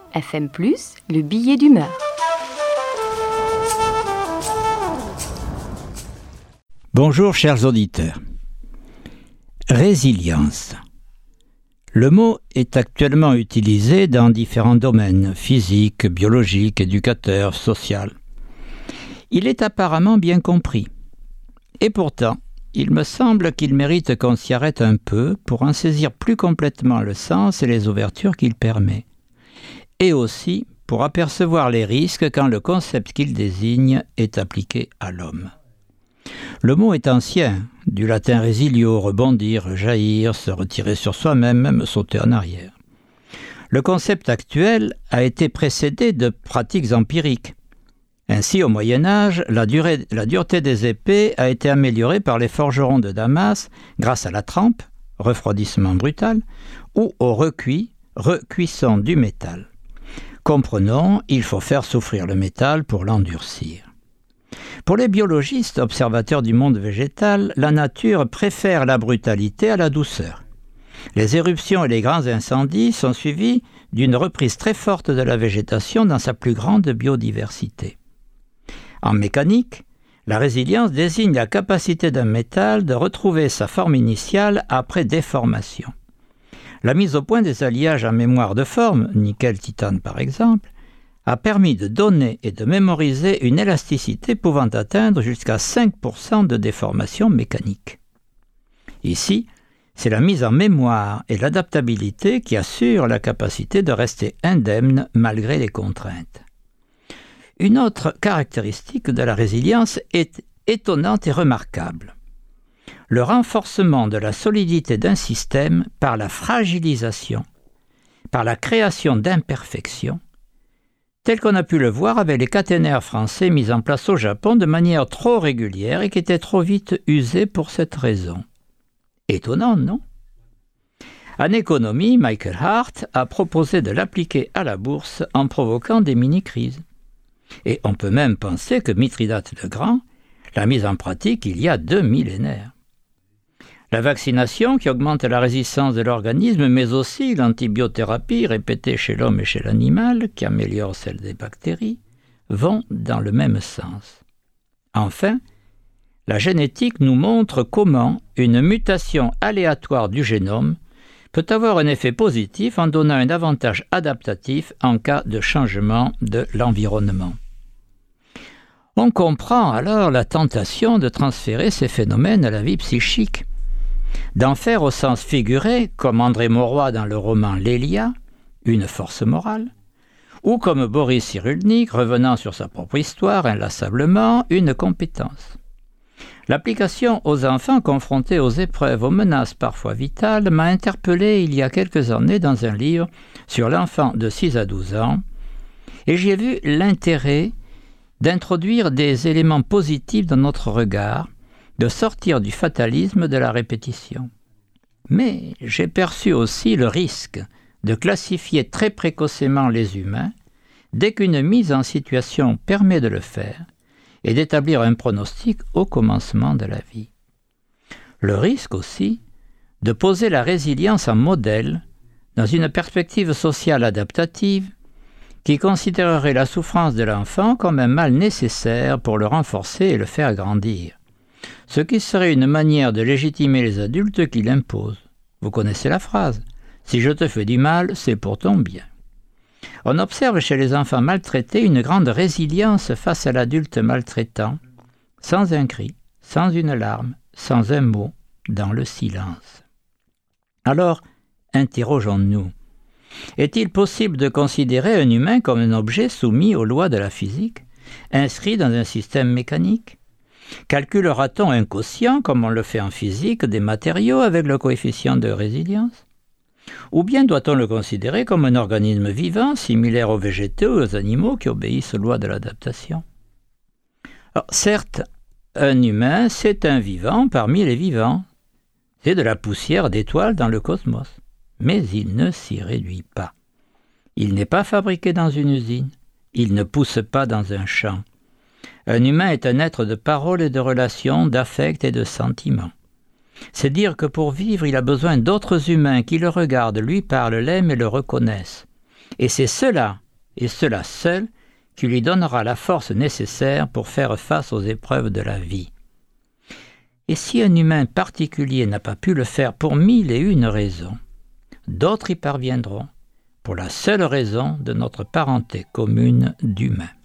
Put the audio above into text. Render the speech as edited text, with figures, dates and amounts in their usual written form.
FM+, le billet d'humeur. Bonjour chers auditeurs. Résilience. Le mot est actuellement utilisé dans différents domaines, physique, biologique, éducateur, social. Il est apparemment bien compris. Et pourtant, il me semble qu'il mérite qu'on s'y arrête un peu pour en saisir plus complètement le sens et les ouvertures qu'il permet. Et aussi pour apercevoir les risques quand le concept qu'il désigne est appliqué à l'homme. Le mot est ancien, du latin resilio, rebondir, rejaillir, se retirer sur soi-même, même sauter en arrière. Le concept actuel a été précédé de pratiques empiriques. Ainsi, au Moyen-Âge, la dureté des épées a été améliorée par les forgerons de Damas grâce à la trempe, refroidissement brutal, ou au recuisson du métal. Comprenons, il faut faire souffrir le métal pour l'endurcir. Pour les biologistes observateurs du monde végétal, la nature préfère la brutalité à la douceur. Les éruptions et les grands incendies sont suivis d'une reprise très forte de la végétation dans sa plus grande biodiversité. En mécanique, la résilience désigne la capacité d'un métal de retrouver sa forme initiale après déformation. La mise au point des alliages en mémoire de forme, nickel-titane par exemple, a permis de donner et de mémoriser une élasticité pouvant atteindre jusqu'à 5% de déformation mécanique. Ici, c'est la mise en mémoire et l'adaptabilité qui assurent la capacité de rester indemne malgré les contraintes. Une autre caractéristique de la résilience est étonnante et remarquable. Le renforcement de la solidité d'un système par la fragilisation, par la création d'imperfections, tel qu'on a pu le voir avec les caténaires français mis en place au Japon de manière trop régulière et qui étaient trop vite usés pour cette raison. Étonnant, non ? En économie, Michael Hart a proposé de l'appliquer à la bourse en provoquant des mini-crises. Et on peut même penser que Mithridate le Grand l'a mise en pratique il y a 2 millénaires. La vaccination qui augmente la résistance de l'organisme, mais aussi l'antibiothérapie répétée chez l'homme et chez l'animal, qui améliore celle des bactéries, vont dans le même sens. Enfin, la génétique nous montre comment une mutation aléatoire du génome peut avoir un effet positif en donnant un avantage adaptatif en cas de changement de l'environnement. On comprend alors la tentation de transférer ces phénomènes à la vie psychique, d'en faire au sens figuré, comme André Mauroy dans le roman Lélia, une force morale, ou comme Boris Cyrulnik, revenant sur sa propre histoire inlassablement, une compétence. L'application aux enfants confrontés aux épreuves, aux menaces parfois vitales, m'a interpellé il y a quelques années dans un livre sur l'enfant de 6 à 12 ans, et j'y ai vu l'intérêt d'introduire des éléments positifs dans notre regard, de sortir du fatalisme de la répétition. Mais j'ai perçu aussi le risque de classifier très précocement les humains dès qu'une mise en situation permet de le faire et d'établir un pronostic au commencement de la vie. Le risque aussi de poser la résilience en modèle dans une perspective sociale adaptative qui considérerait la souffrance de l'enfant comme un mal nécessaire pour le renforcer et le faire grandir. Ce qui serait une manière de légitimer les adultes qui l'imposent. Vous connaissez la phrase « Si je te fais du mal, c'est pour ton bien ». On observe chez les enfants maltraités une grande résilience face à l'adulte maltraitant, sans un cri, sans une larme, sans un mot, dans le silence. Alors, interrogeons-nous. Est-il possible de considérer un humain comme un objet soumis aux lois de la physique, inscrit dans un système mécanique ? Calculera-t-on un quotient, comme on le fait en physique, des matériaux avec le coefficient de résilience ? Ou bien doit-on le considérer comme un organisme vivant, similaire aux végétaux et aux animaux qui obéissent aux lois de l'adaptation ? Alors, certes, un humain, c'est un vivant parmi les vivants. C'est de la poussière d'étoiles dans le cosmos. Mais il ne s'y réduit pas. Il n'est pas fabriqué dans une usine. Il ne pousse pas dans un champ. Un humain est un être de parole et de relations, d'affect et de sentiments. C'est dire que pour vivre, il a besoin d'autres humains qui le regardent, lui parlent, l'aiment et le reconnaissent. Et c'est cela, et cela seul, qui lui donnera la force nécessaire pour faire face aux épreuves de la vie. Et si un humain particulier n'a pas pu le faire pour 1001 raisons, d'autres y parviendront pour la seule raison de notre parenté commune d'humains.